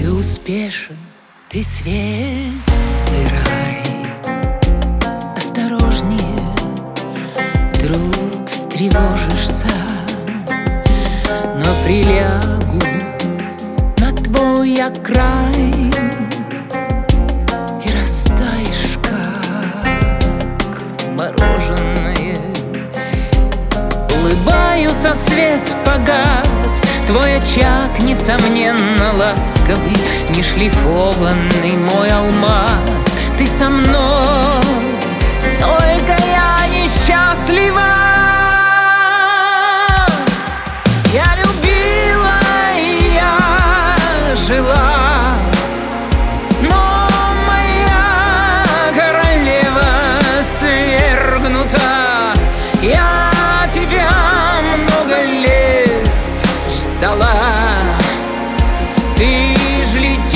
Ты успешен, ты свет и рай. Осторожнее, вдруг встревожишься, но прилягу на твой край и растаешь, как мороженое. Улыбаюся, свет погас, твой очаг, несомненно, ласковый, не шлифованный мой алмаз. Ты со мной, только я несчастлива. Я любила и я жила, но моя королева свергнута. Я тебя много лет ждала, ты ж летишь